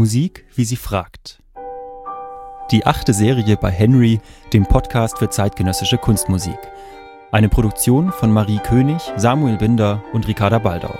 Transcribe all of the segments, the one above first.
Musik, wie sie fragt. Die 8. Serie bei Henry, dem Podcast für zeitgenössische Kunstmusik. Eine Produktion von Marie König, Samuel Binder und Ricarda Baldauf.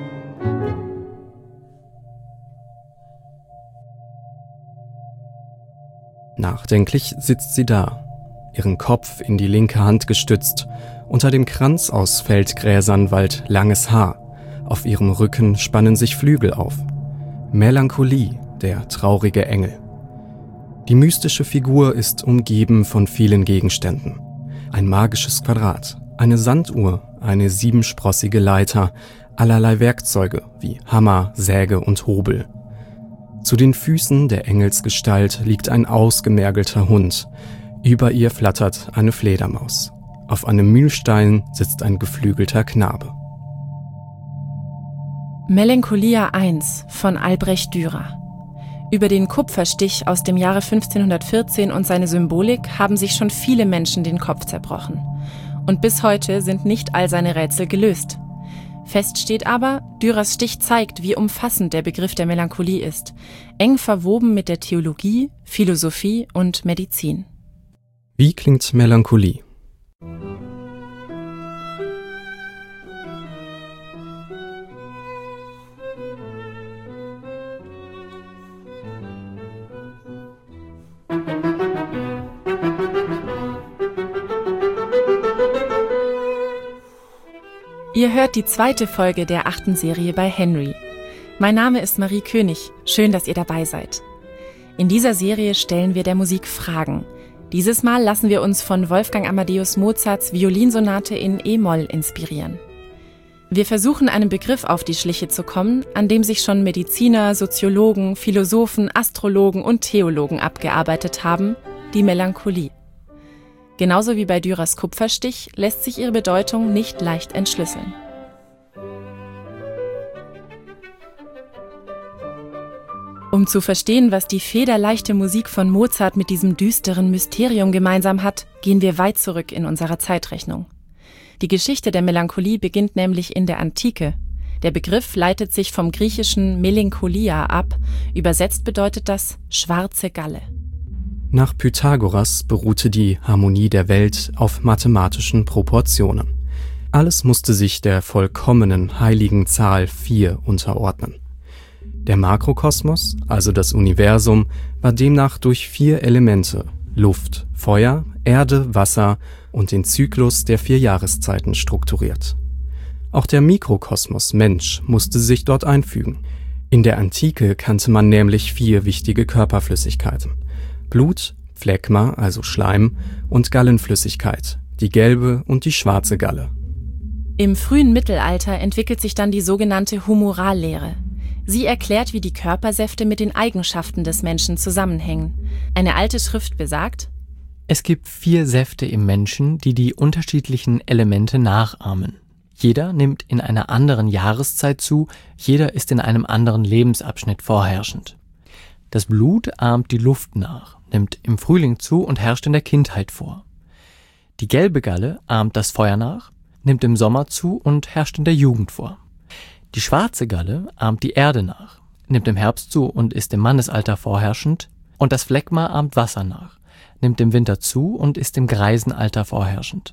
Nachdenklich sitzt sie da, ihren Kopf in die linke Hand gestützt. Unter dem Kranz aus Feldgräsern wallt langes Haar. Auf ihrem Rücken spannen sich Flügel auf. Melancholie, der traurige Engel. Die mystische Figur ist umgeben von vielen Gegenständen. Ein magisches Quadrat, eine Sanduhr, eine 7-sprossige Leiter, allerlei Werkzeuge wie Hammer, Säge und Hobel. Zu den Füßen der Engelsgestalt liegt ein ausgemergelter Hund. Über ihr flattert eine Fledermaus. Auf einem Mühlstein sitzt ein geflügelter Knabe. Melancholia I von Albrecht Dürer. Über den Kupferstich aus dem Jahre 1514 und seine Symbolik haben sich schon viele Menschen den Kopf zerbrochen. Und bis heute sind nicht all seine Rätsel gelöst. Fest steht aber, Dürers Stich zeigt, wie umfassend der Begriff der Melancholie ist, eng verwoben mit der Theologie, Philosophie und Medizin. Wie klingt Melancholie? Ihr hört die 2. Folge der 8. Serie bei Henry. Mein Name ist Marie König. Schön, dass ihr dabei seid. In dieser Serie stellen wir der Musik Fragen. Dieses Mal lassen wir uns von Wolfgang Amadeus Mozarts Violinsonate in E-Moll inspirieren. Wir versuchen, einem Begriff auf die Schliche zu kommen, an dem sich schon Mediziner, Soziologen, Philosophen, Astrologen und Theologen abgearbeitet haben: die Melancholie. Genauso wie bei Dürers Kupferstich lässt sich ihre Bedeutung nicht leicht entschlüsseln. Um zu verstehen, was die federleichte Musik von Mozart mit diesem düsteren Mysterium gemeinsam hat, gehen wir weit zurück in unserer Zeitrechnung. Die Geschichte der Melancholie beginnt nämlich in der Antike. Der Begriff leitet sich vom griechischen Melancholia ab, übersetzt bedeutet das schwarze Galle. Nach Pythagoras beruhte die Harmonie der Welt auf mathematischen Proportionen. Alles musste sich der vollkommenen heiligen Zahl 4 unterordnen. Der Makrokosmos, also das Universum, war demnach durch 4 Elemente – Luft, Feuer, Erde, Wasser und den Zyklus der 4 Jahreszeiten strukturiert. Auch der Mikrokosmos Mensch musste sich dort einfügen. In der Antike kannte man nämlich 4 wichtige Körperflüssigkeiten: Blut, Phlegma, also Schleim, und Gallenflüssigkeit, die gelbe und die schwarze Galle. Im frühen Mittelalter entwickelt sich dann die sogenannte Humorallehre. Sie erklärt, wie die Körpersäfte mit den Eigenschaften des Menschen zusammenhängen. Eine alte Schrift besagt: Es gibt 4 Säfte im Menschen, die die unterschiedlichen Elemente nachahmen. Jeder nimmt in einer anderen Jahreszeit zu, jeder ist in einem anderen Lebensabschnitt vorherrschend. Das Blut ahmt die Luft nach, nimmt im Frühling zu und herrscht in der Kindheit vor. Die gelbe Galle ahmt das Feuer nach, nimmt im Sommer zu und herrscht in der Jugend vor. Die schwarze Galle ahmt die Erde nach, nimmt im Herbst zu und ist im Mannesalter vorherrschend. Und das Phlegma ahmt Wasser nach, nimmt im Winter zu und ist im Greisenalter vorherrschend.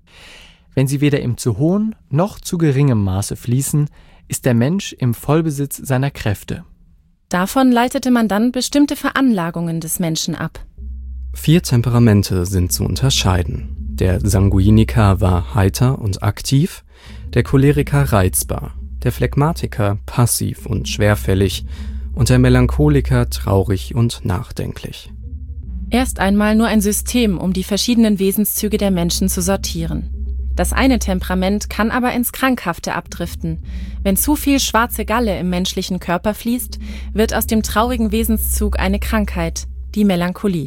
Wenn sie weder im zu hohen noch zu geringem Maße fließen, ist der Mensch im Vollbesitz seiner Kräfte. Davon leitete man dann bestimmte Veranlagungen des Menschen ab. 4 Temperamente sind zu unterscheiden. Der Sanguiniker war heiter und aktiv, der Choleriker reizbar, der Phlegmatiker passiv und schwerfällig und der Melancholiker traurig und nachdenklich. Erst einmal nur ein System, um die verschiedenen Wesenszüge der Menschen zu sortieren. Das eine Temperament kann aber ins Krankhafte abdriften. Wenn zu viel schwarze Galle im menschlichen Körper fließt, wird aus dem traurigen Wesenszug eine Krankheit, die Melancholie.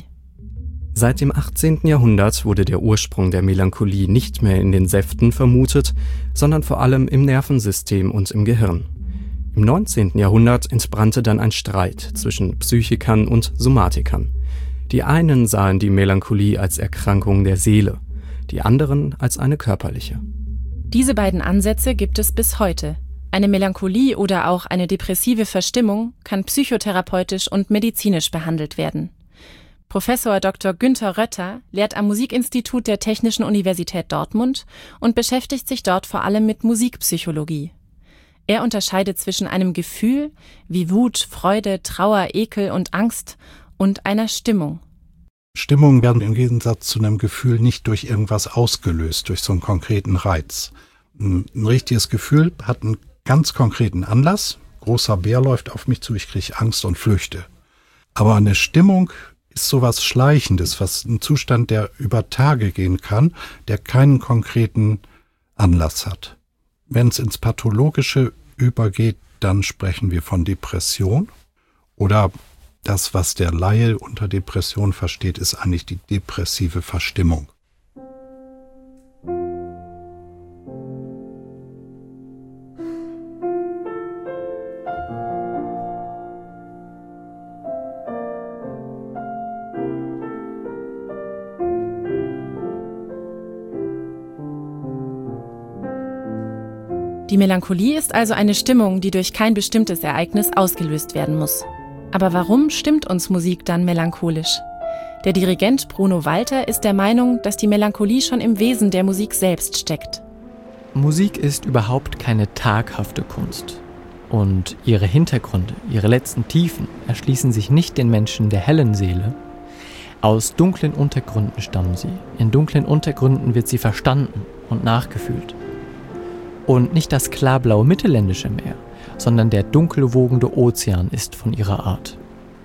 Seit dem 18. Jahrhundert wurde der Ursprung der Melancholie nicht mehr in den Säften vermutet, sondern vor allem im Nervensystem und im Gehirn. Im 19. Jahrhundert entbrannte dann ein Streit zwischen Psychikern und Somatikern. Die einen sahen die Melancholie als Erkrankung der Seele, die anderen als eine körperliche. Diese beiden Ansätze gibt es bis heute. Eine Melancholie oder auch eine depressive Verstimmung kann psychotherapeutisch und medizinisch behandelt werden. Professor Dr. Günther Rötter lehrt am Musikinstitut der Technischen Universität Dortmund und beschäftigt sich dort vor allem mit Musikpsychologie. Er unterscheidet zwischen einem Gefühl wie Wut, Freude, Trauer, Ekel und Angst und einer Stimmung. Stimmungen werden im Gegensatz zu einem Gefühl nicht durch irgendwas ausgelöst, durch so einen konkreten Reiz. Ein richtiges Gefühl hat einen ganz konkreten Anlass. Großer Bär läuft auf mich zu, ich kriege Angst und flüchte. Aber eine Stimmung ist sowas Schleichendes, was ein Zustand, der über Tage gehen kann, der keinen konkreten Anlass hat. Wenn es ins Pathologische übergeht, dann sprechen wir von Depression. Oder das, was der Laie unter Depression versteht, ist eigentlich die depressive Verstimmung. Die Melancholie ist also eine Stimmung, die durch kein bestimmtes Ereignis ausgelöst werden muss. Aber warum stimmt uns Musik dann melancholisch? Der Dirigent Bruno Walter ist der Meinung, dass die Melancholie schon im Wesen der Musik selbst steckt. Musik ist überhaupt keine taghafte Kunst. Und ihre Hintergründe, ihre letzten Tiefen erschließen sich nicht den Menschen der hellen Seele. Aus dunklen Untergründen stammen sie. In dunklen Untergründen wird sie verstanden und nachgefühlt. Und nicht das klarblaue mittelländische Meer, sondern der dunkel wogende Ozean ist von ihrer Art.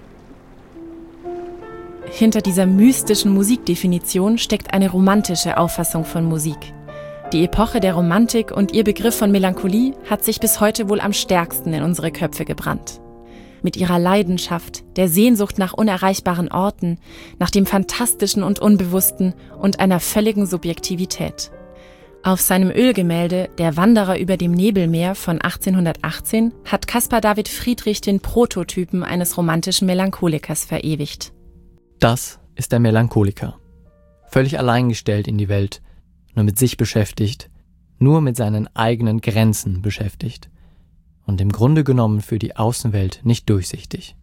Hinter dieser mystischen Musikdefinition steckt eine romantische Auffassung von Musik. Die Epoche der Romantik und ihr Begriff von Melancholie hat sich bis heute wohl am stärksten in unsere Köpfe gebrannt. Mit ihrer Leidenschaft, der Sehnsucht nach unerreichbaren Orten, nach dem Fantastischen und Unbewussten und einer völligen Subjektivität. Auf seinem Ölgemälde »Der Wanderer über dem Nebelmeer« von 1818 hat Caspar David Friedrich den Prototypen eines romantischen Melancholikers verewigt. Das ist der Melancholiker. Völlig alleingestellt in die Welt, nur mit sich beschäftigt, nur mit seinen eigenen Grenzen beschäftigt und im Grunde genommen für die Außenwelt nicht durchsichtig.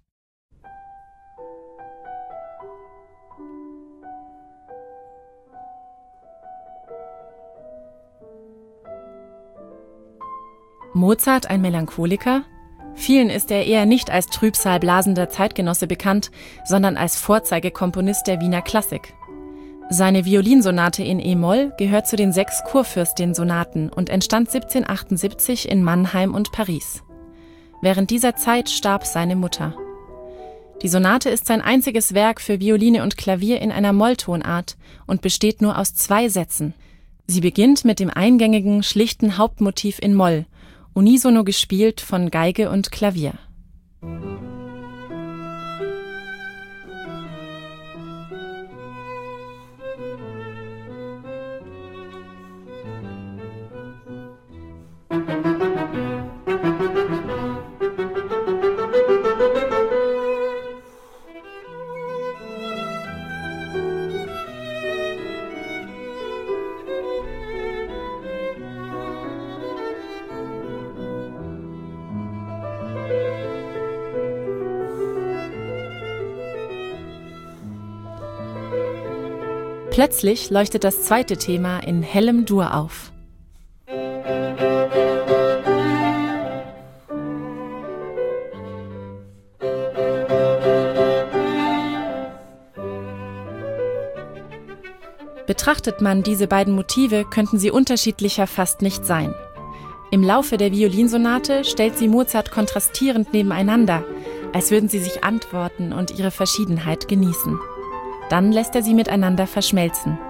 Mozart ein Melancholiker? Vielen ist er eher nicht als trübsalblasender Zeitgenosse bekannt, sondern als Vorzeigekomponist der Wiener Klassik. Seine Violinsonate in e-Moll gehört zu den 6 Kurfürstin-Sonaten und entstand 1778 in Mannheim und Paris. Während dieser Zeit starb seine Mutter. Die Sonate ist sein einziges Werk für Violine und Klavier in einer Molltonart und besteht nur aus 2 Sätzen. Sie beginnt mit dem eingängigen, schlichten Hauptmotiv in Moll, unisono gespielt von Geige und Klavier. Plötzlich leuchtet das zweite Thema in hellem Dur auf. Betrachtet man diese beiden Motive, könnten sie unterschiedlicher fast nicht sein. Im Laufe der Violinsonate stellt sie Mozart kontrastierend nebeneinander, als würden sie sich antworten und ihre Verschiedenheit genießen. Dann lässt er sie miteinander verschmelzen.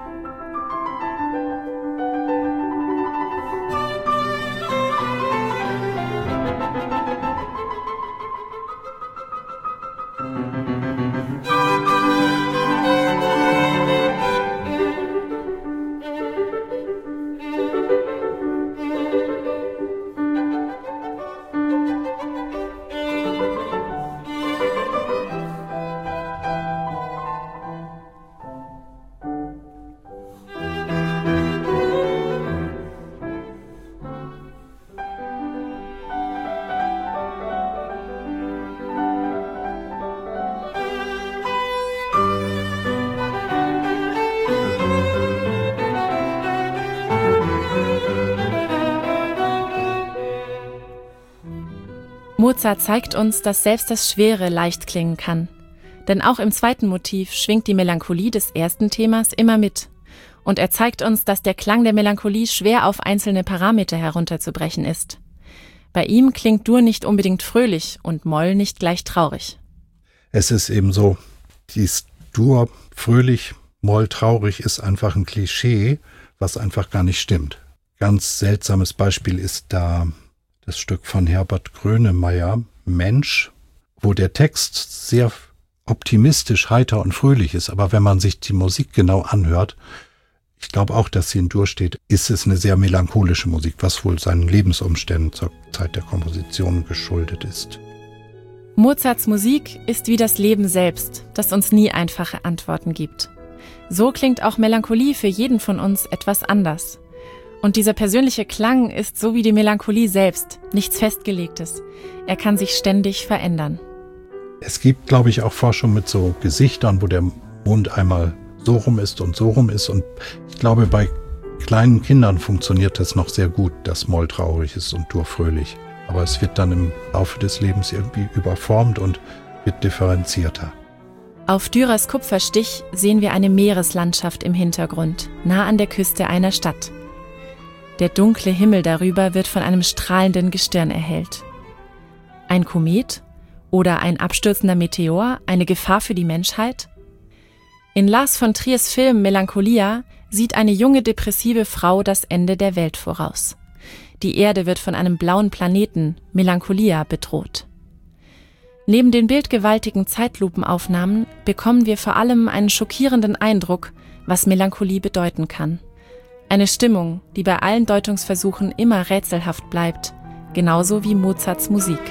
Mozart zeigt uns, dass selbst das Schwere leicht klingen kann. Denn auch im zweiten Motiv schwingt die Melancholie des ersten Themas immer mit. Und er zeigt uns, dass der Klang der Melancholie schwer auf einzelne Parameter herunterzubrechen ist. Bei ihm klingt Dur nicht unbedingt fröhlich und Moll nicht gleich traurig. Es ist eben so, dies Dur fröhlich, Moll traurig ist einfach ein Klischee, was einfach gar nicht stimmt. Ganz seltsames Beispiel ist da das Stück von Herbert Grönemeyer, Mensch, wo der Text sehr optimistisch, heiter und fröhlich ist. Aber wenn man sich die Musik genau anhört, ich glaube auch, dass sie in Dur steht, ist es eine sehr melancholische Musik, was wohl seinen Lebensumständen zur Zeit der Komposition geschuldet ist. Mozarts Musik ist wie das Leben selbst, das uns nie einfache Antworten gibt. So klingt auch Melancholie für jeden von uns etwas anders. Und dieser persönliche Klang ist so wie die Melancholie selbst, nichts Festgelegtes. Er kann sich ständig verändern. Es gibt, glaube ich, auch Forschung mit so Gesichtern, wo der Mund einmal so rum ist und so rum ist. Und ich glaube, bei kleinen Kindern funktioniert das noch sehr gut, dass Moll traurig ist und Dur fröhlich. Aber es wird dann im Laufe des Lebens irgendwie überformt und wird differenzierter. Auf Dürers Kupferstich sehen wir eine Meereslandschaft im Hintergrund, nah an der Küste einer Stadt. Der dunkle Himmel darüber wird von einem strahlenden Gestirn erhellt. Ein Komet? Oder ein abstürzender Meteor, eine Gefahr für die Menschheit? In Lars von Triers Film Melancholia sieht eine junge depressive Frau das Ende der Welt voraus. Die Erde wird von einem blauen Planeten, Melancholia, bedroht. Neben den bildgewaltigen Zeitlupenaufnahmen bekommen wir vor allem einen schockierenden Eindruck, was Melancholie bedeuten kann. Eine Stimmung, die bei allen Deutungsversuchen immer rätselhaft bleibt, genauso wie Mozarts Musik.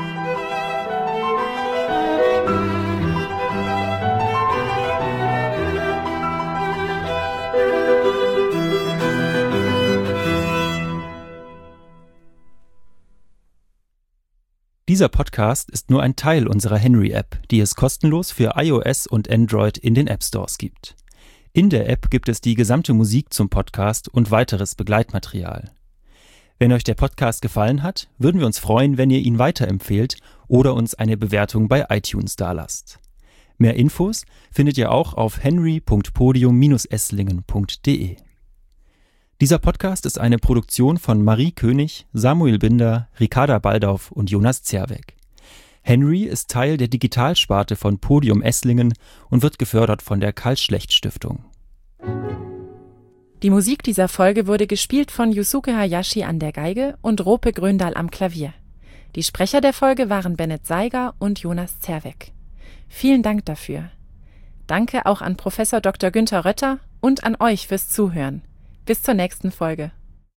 Dieser Podcast ist nur ein Teil unserer Henry-App, die es kostenlos für iOS und Android in den App-Stores gibt. In der App gibt es die gesamte Musik zum Podcast und weiteres Begleitmaterial. Wenn euch der Podcast gefallen hat, würden wir uns freuen, wenn ihr ihn weiterempfehlt oder uns eine Bewertung bei iTunes dalasst. Mehr Infos findet ihr auch auf henry.podium-esslingen.de. Dieser Podcast ist eine Produktion von Marie König, Samuel Binder, Ricarda Baldauf und Jonas Zerweck. Henry ist Teil der Digitalsparte von Podium Esslingen und wird gefördert von der Karl-Schlecht-Stiftung. Die Musik dieser Folge wurde gespielt von Yusuke Hayashi an der Geige und Rope Gröndahl am Klavier. Die Sprecher der Folge waren Bennett Seiger und Jonas Zerweck. Vielen Dank dafür. Danke auch an Prof. Dr. Günther Rötter und an euch fürs Zuhören. Bis zur nächsten Folge.